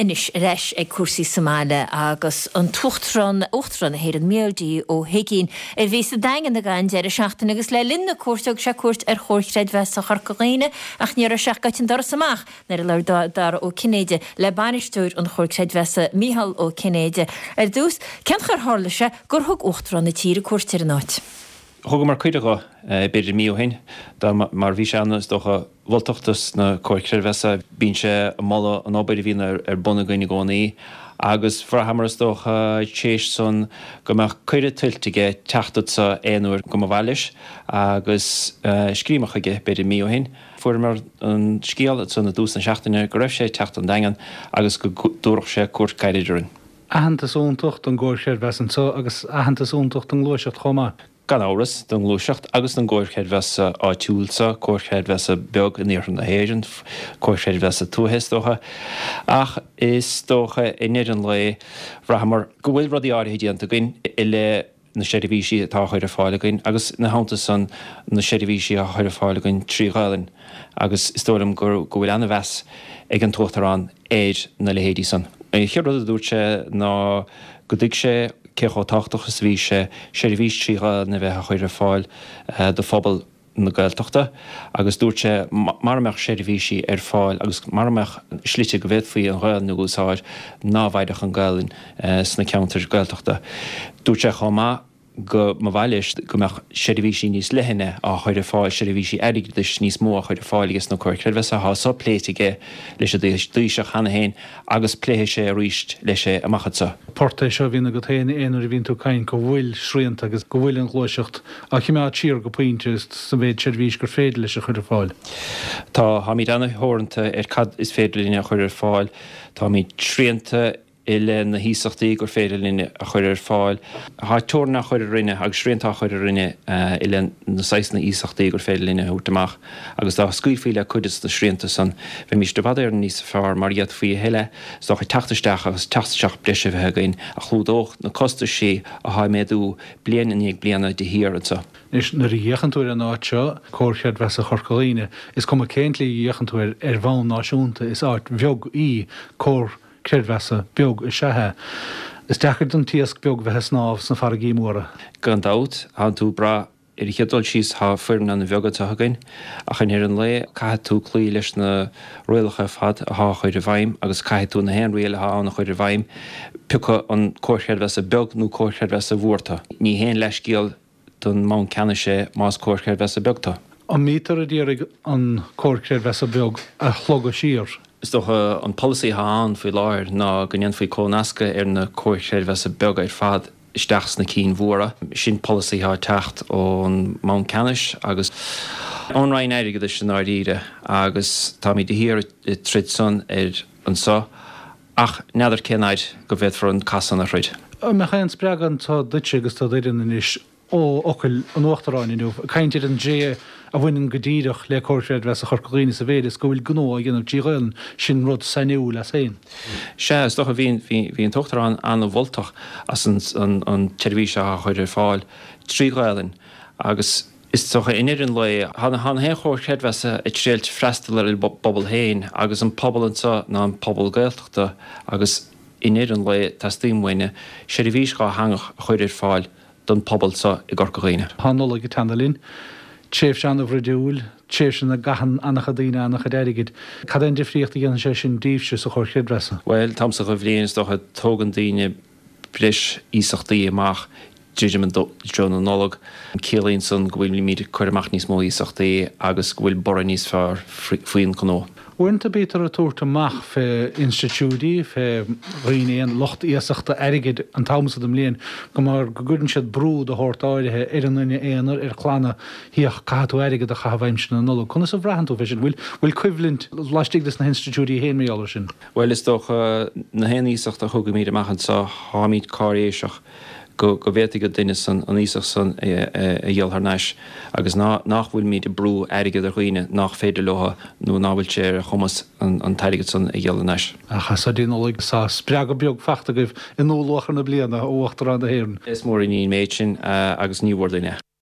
inis reis ag cuasaí Somália agus an tuchtran héad an méaldí ó Higén bhís a dagan na gain ar a seachtain agus le linna cuairteach se cuairt ar chóirchreid bheits a charcaghine ach níar a seachgaitin dar samach nar a leir dar ó Cinéide le banisteúir an chóirchreid bheitsa Míhal ó Cinéide. Ar dús, cean chur hála se gur thug uchtran na tíre cuairtear an áit. Thug mar cuideacha beidir míohain, mar bhí sé annas docha bhilteachtas na chóirchreid bheitsa bíonn sé mala an ábaidir bhíon ar buna gaoine gcónaí agus frahamaras dócha téis son go mar cuire tiltige teachtat sa éanúir go bhhailis agus scrímachaige beidir míohain. Fuair mar an scéal san na dús na seachtaine go raibh sé teacht an dagan agus go dúrach sé cuairt caiididirin. Ahantas úntacht an ggóirchead bheitsan agus ahantas úntacht an glúiseacht chomá. Gan áras don glúiseacht agus an ggóirchead bheitsa áitiúilsa, cóirchead bheitsa beag in níoran na héireann, cóirchead bheitsa túthais dócha. Ach is dócha inéan le bhreahamar go bhfuil rudí áirithe díanta gin I le na seirbhísí atá chuir fáilagain agus na háanta san na seirbhísí a chuir fáilagain tríáilin agus istólam go bhfuil anna bheits ag an tuachtarrán éid na lehéadí san. Chearrad a dúirt sé ná go dtí sé cecho táchtachas bhí sé seirbhís tríá na bheith a chuir fáil do phobal na Gaeltachta agus dúirt sé marmach seirbhísí ar fáil agus marmach slite go bhéad faoi an ghail na gúsáid námhaidech an Gaelin sna ceantar Gaeltachta. Dúirt sé chomá go bhhailis go meach seirbhísí níos lehinne a chuir fáil seirbhísí airigdis níos mó a chuir fáiligus na cóirchreid bheitsa há pléitige leis a dúiseach hena héin agus pléthe sé a ríist leis sé amachchatsa. Porta seo bhína go taana éanaar bhín tú cain go bhfuil sríanta agus go bhfuil an glóiseacht a chiime tír go pointe sa bhéad seirbhís gur féidir leis a chuir fáil. Tá ha míid anna thoranta cad is féidir líne a chuir fáil, tá míid sríanta ile na hísachtaí gur féidir líne a chuir fáil. Tá túrna chuir rinne agus sríanta chuir rinne ile na 6 na ísachtaí gur féidir líne útamach agus dá scuilfíle chuidas na sríanta san bhí mís do bhd ar níos fearr mar iad faoi heile sto chu teachtasteach agus teachtasteach breise bheit gain a chlúdóch na costa sé a ha méadú blian in ag blianana de hir ansa. Is na dhéchantúir an áitseo cóirchead bheitsa chorcaíine is cum céintlaí dhéchantúir ar bhain náisiúnta is áit bheog í cór Credvesa beag I sethe. Is dechar don tíasc beag bheith snáb san far gímóra. Gan dát an tú bra I chédul síos há firm na bheagad again a chan ar an le caiith tú clí leis na roialacha fad a há chuir bhaim agus caiith tú na hen réile há anna chuir bhaim picha an cóirchead bheitsa beag nó cóirchead bheitsa bhuarta. Ní hen leis gíal don má ceanna sé más cóirchead bheitsa beagta. An mítar a ddírig an cóirchead bheitsa beag a chlog a sír. Is doch an policy haan fwy lair na gynnian fwy cónasca na cóirchead bheitsa beag ar fad isteachs na cín mhóra. Sin policy há techt ón Mount Canis agus onrain éige de sin áíre agus tá mí de hir I trid son an sa ach neidir cenaid go bhéad for an casan a chrid. Me cha an spreagan tá duitse agus tá idir is ó ocail an uachtarráinú. Caintir an dé a bhainean go díireach le cóirchead bheitsa chorcaíine sa bhéad is go bhfuil gnó a gginmh díghil sin rud sainiú le féin. Sé is doch a bhíon tuachtarrán an bhultach as an televís a chuir fáil tríghilin agus is tucha inéan le han hé cóirchead bheitsa tréalt freistal ar bobbal héin agus an pobl ansa ná an pobl Gaeltachta agus inéan le tastíimhaine seirbhís gá hangach chuir fáil don pobl sa I gorcaghine. Hannola go tanalín, tréf sean a bhreidúil, tréf sin na gahan annacha daine annacha deirigid. Cad an difríocht gan sé sin díobse sa chóirchead bheitsa? Well, tamsa go bhléon is docha tógan daine bris ísachtaí amach Judgment John an nolog Célín san go bhfuil míad chuirmach níos mó ísachtaí agus go bhfuil bora níos fearr faoin conó. Uint a bítar a túirta amach fé institúdí fé riíon locht íasachta airigid an támsa am léon go mar go gúann siad brúd a thirtáirithe ar an nuine éanaar ar chlána híoch cathú airigid a chahabhaim sin an nolog. Chuna sa bhreahanú bhí sin bhfuil cuimhlint leistigdas na institúdí héin méallar sin. Well is doch na hen ísachta thugad míad amachchan sa hámíd cáréiseach go bhéta go duine san an ísach san a dhéalthar neis agus nach bhfuil míad brú airigid ar chuoine nach féidir lotha nó nábhail sé a chumas an tairigid san a dhéalthar neis. Acha sa díonaigh sa spreag beag feachta goibh in nóláchar na bliana ó uachtar an a héireann. Is mór in méid sin agus níomhhar daine.